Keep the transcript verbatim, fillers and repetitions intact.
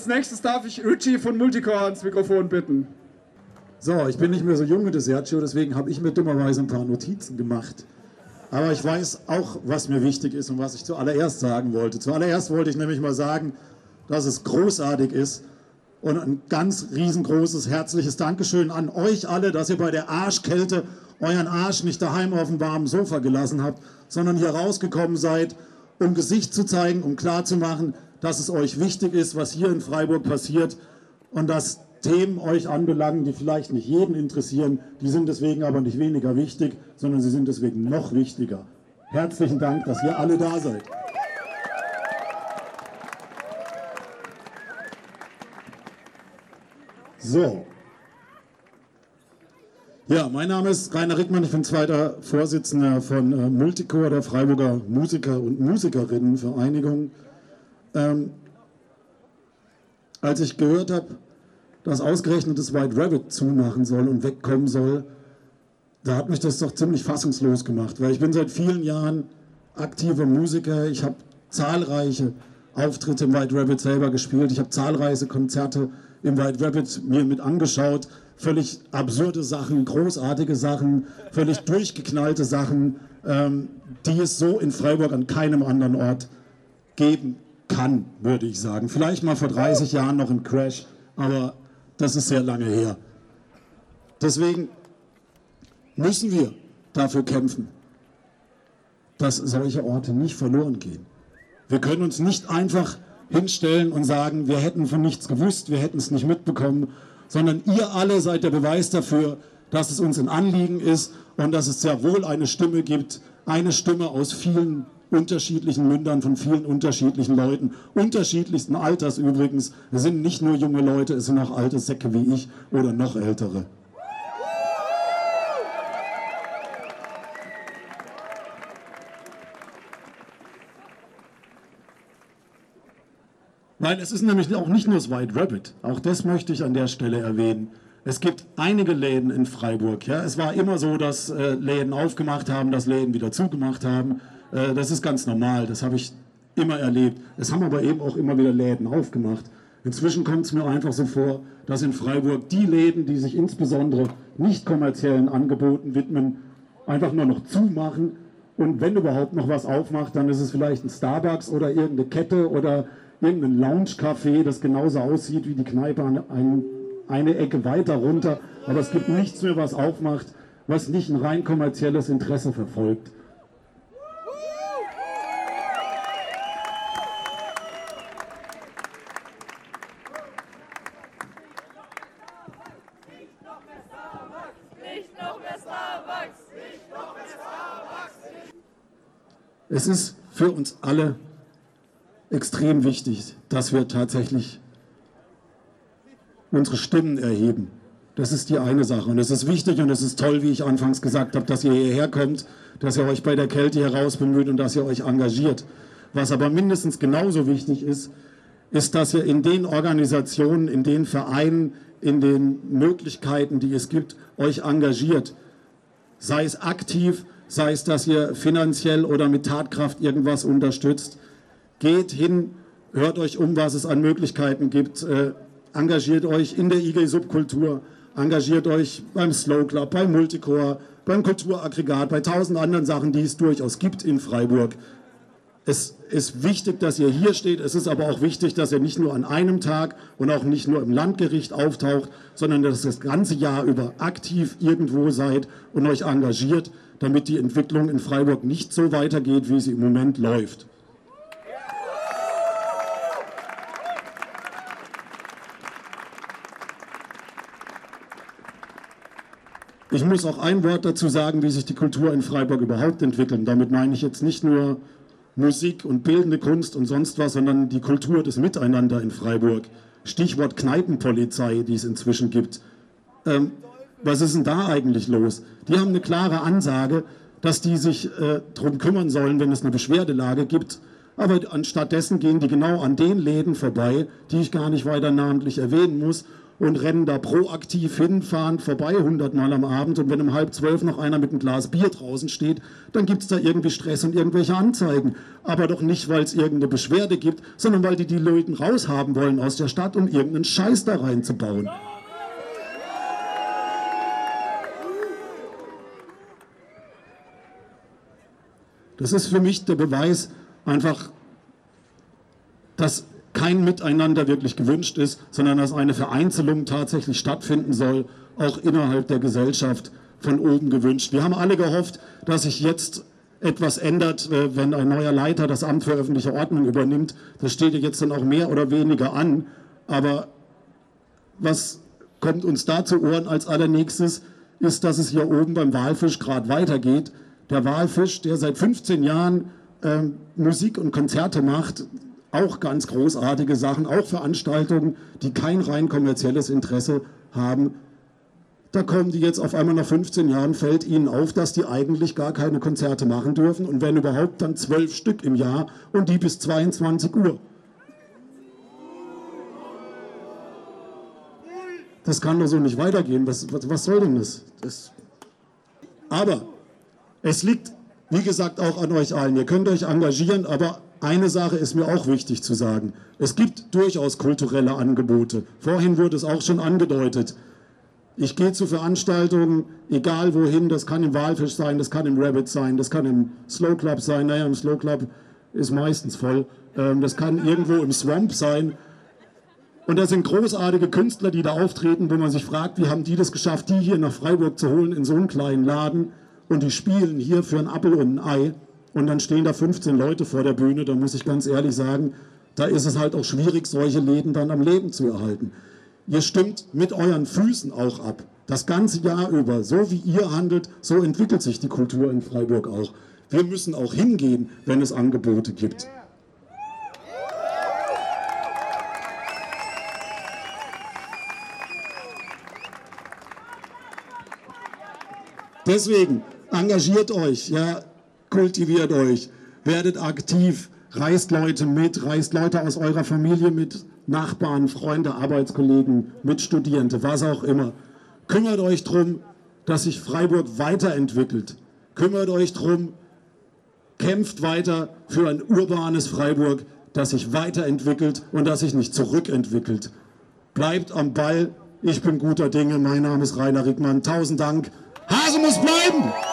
Als nächstes darf ich Richie von Multicore ans Mikrofon bitten. So, ich bin nicht mehr so jung wie der Sergio, deswegen habe ich mir dummerweise ein paar Notizen gemacht. Aber ich weiß auch, was mir wichtig ist und was ich zuallererst sagen wollte. Zuallererst wollte ich nämlich mal sagen, dass es großartig ist und ein ganz riesengroßes, herzliches Dankeschön an euch alle, dass ihr bei der Arschkälte euren Arsch nicht daheim auf dem warmen Sofa gelassen habt, sondern hier rausgekommen seid, um Gesicht zu zeigen, um klarzumachen, dass es euch wichtig ist, was hier in Freiburg passiert und dass Themen euch anbelangen, die vielleicht nicht jeden interessieren, die sind deswegen aber nicht weniger wichtig, sondern sie sind deswegen noch wichtiger. Herzlichen Dank, dass ihr alle da seid. So. Ja, mein Name ist Rainer Rickmann, ich bin zweiter Vorsitzender von äh, Multicore, der Freiburger Musiker- und Musikerinnenvereinigung. Ähm, als ich gehört habe, dass ausgerechnet das White Rabbit zumachen soll und wegkommen soll, da hat mich das doch ziemlich fassungslos gemacht, weil ich bin seit vielen Jahren aktiver Musiker, ich habe zahlreiche Auftritte im White Rabbit selber gespielt, ich habe zahlreiche Konzerte im White Rabbit mir mit angeschaut, völlig absurde Sachen, großartige Sachen, völlig durchgeknallte Sachen, ähm, die es so in Freiburg an keinem anderen Ort geben kann, würde ich sagen. Vielleicht mal vor dreißig Jahren noch im Crash, aber das ist sehr lange her. Deswegen müssen wir dafür kämpfen, dass solche Orte nicht verloren gehen. Wir können uns nicht einfach hinstellen und sagen, wir hätten von nichts gewusst, wir hätten es nicht mitbekommen, sondern ihr alle seid der Beweis dafür, dass es uns ein Anliegen ist und dass es sehr wohl eine Stimme gibt, eine Stimme aus vielen unterschiedlichen Mündern von vielen unterschiedlichen Leuten, unterschiedlichsten Alters übrigens. Es sind nicht nur junge Leute, es sind auch alte Säcke wie ich oder noch ältere. Weil es ist nämlich auch nicht nur das White Rabbit, auch das möchte ich an der Stelle erwähnen. Es gibt einige Läden in Freiburg. Ja? Es war immer so, dass äh, Läden aufgemacht haben, dass Läden wieder zugemacht haben. Äh, das ist ganz normal, das habe ich immer erlebt. Es haben aber eben auch immer wieder Läden aufgemacht. Inzwischen kommt es mir einfach so vor, dass in Freiburg die Läden, die sich insbesondere nicht kommerziellen Angeboten widmen, einfach nur noch zumachen. Und wenn überhaupt noch was aufmacht, dann ist es vielleicht ein Starbucks oder irgendeine Kette oder irgendein Lounge-Café, das genauso aussieht wie die Kneipe an ein, eine Ecke weiter runter. Aber es gibt nichts mehr, was aufmacht, was nicht ein rein kommerzielles Interesse verfolgt. Es ist für uns alle extrem wichtig, dass wir tatsächlich unsere Stimmen erheben. Das ist die eine Sache. Und es ist wichtig und es ist toll, wie ich anfangs gesagt habe, dass ihr hierher kommt, dass ihr euch bei der Kälte heraus bemüht und dass ihr euch engagiert. Was aber mindestens genauso wichtig ist, ist, dass ihr in den Organisationen, in den Vereinen, in den Möglichkeiten, die es gibt, euch engagiert. Sei es aktiv, sei es, dass ihr finanziell oder mit Tatkraft irgendwas unterstützt. Geht hin, hört euch um, was es an Möglichkeiten gibt, äh, engagiert euch in der I G-Subkultur, engagiert euch beim Slow Club, beim Multicore, beim Kulturaggregat, bei tausend anderen Sachen, die es durchaus gibt in Freiburg. Es ist wichtig, dass ihr hier steht, es ist aber auch wichtig, dass ihr nicht nur an einem Tag und auch nicht nur im Landgericht auftaucht, sondern dass ihr das ganze Jahr über aktiv irgendwo seid und euch engagiert, damit die Entwicklung in Freiburg nicht so weitergeht, wie sie im Moment läuft. Ich muss auch ein Wort dazu sagen, wie sich die Kultur in Freiburg überhaupt entwickelt. Damit meine ich jetzt nicht nur Musik und bildende Kunst und sonst was, sondern die Kultur des Miteinander in Freiburg. Stichwort Kneipenpolizei, die es inzwischen gibt. Ähm, was ist denn da eigentlich los? Die haben eine klare Ansage, dass die sich äh, darum kümmern sollen, wenn es eine Beschwerdelage gibt. Aber anstattdessen gehen die genau an den Läden vorbei, die ich gar nicht weiter namentlich erwähnen muss, und rennen da proaktiv hin, fahren vorbei hundertmal am Abend und wenn um halb zwölf noch einer mit einem Glas Bier draußen steht, dann gibt es da irgendwie Stress und irgendwelche Anzeigen. Aber doch nicht, weil es irgendeine Beschwerde gibt, sondern weil die die Leute raushaben wollen aus der Stadt, um irgendeinen Scheiß da reinzubauen. Das ist für mich der Beweis einfach, dass kein Miteinander wirklich gewünscht ist, sondern dass eine Vereinzelung tatsächlich stattfinden soll, auch innerhalb der Gesellschaft von oben gewünscht. Wir haben alle gehofft, dass sich jetzt etwas ändert, wenn ein neuer Leiter das Amt für öffentliche Ordnung übernimmt. Das steht ja jetzt dann auch mehr oder weniger an. Aber was kommt uns da zu Ohren als allernächstes, ist, dass es hier oben beim Walfisch gerade weitergeht. Der Walfisch, der seit fünfzehn Jahren äh, Musik und Konzerte macht, auch ganz großartige Sachen, auch Veranstaltungen, die kein rein kommerzielles Interesse haben. Da kommen die jetzt auf einmal nach fünfzehn Jahren, fällt ihnen auf, dass die eigentlich gar keine Konzerte machen dürfen und wenn überhaupt dann zwölf Stück im Jahr und die bis zweiundzwanzig Uhr. Das kann doch so nicht weitergehen. Was, was, was soll denn das? das? Aber es liegt, wie gesagt, auch an euch allen. Ihr könnt euch engagieren, aber eine Sache ist mir auch wichtig zu sagen. Es gibt durchaus kulturelle Angebote. Vorhin wurde es auch schon angedeutet. Ich gehe zu Veranstaltungen, egal wohin, das kann im Walfisch sein, das kann im Rabbit sein, das kann im Slow Club sein, naja, im Slow Club ist meistens voll, ähm, das kann irgendwo im Swamp sein. Und das sind großartige Künstler, die da auftreten, wo man sich fragt, wie haben die das geschafft, die hier nach Freiburg zu holen in so einem kleinen Laden und die spielen hier für einen Appel und ein Ei. Und dann stehen da fünfzehn Leute vor der Bühne, da muss ich ganz ehrlich sagen, da ist es halt auch schwierig, solche Läden dann am Leben zu erhalten. Ihr stimmt mit euren Füßen auch ab, das ganze Jahr über. So wie ihr handelt, so entwickelt sich die Kultur in Freiburg auch. Wir müssen auch hingehen, wenn es Angebote gibt. Deswegen engagiert euch, ja. Kultiviert euch, werdet aktiv, reißt Leute mit, reißt Leute aus eurer Familie mit, Nachbarn, Freunde, Arbeitskollegen, Mitstudierende, was auch immer. Kümmert euch darum, dass sich Freiburg weiterentwickelt. Kümmert euch darum, kämpft weiter für ein urbanes Freiburg, das sich weiterentwickelt und das sich nicht zurückentwickelt. Bleibt am Ball, ich bin guter Dinge, mein Name ist Rainer Rickmann, tausend Dank. Hase muss bleiben!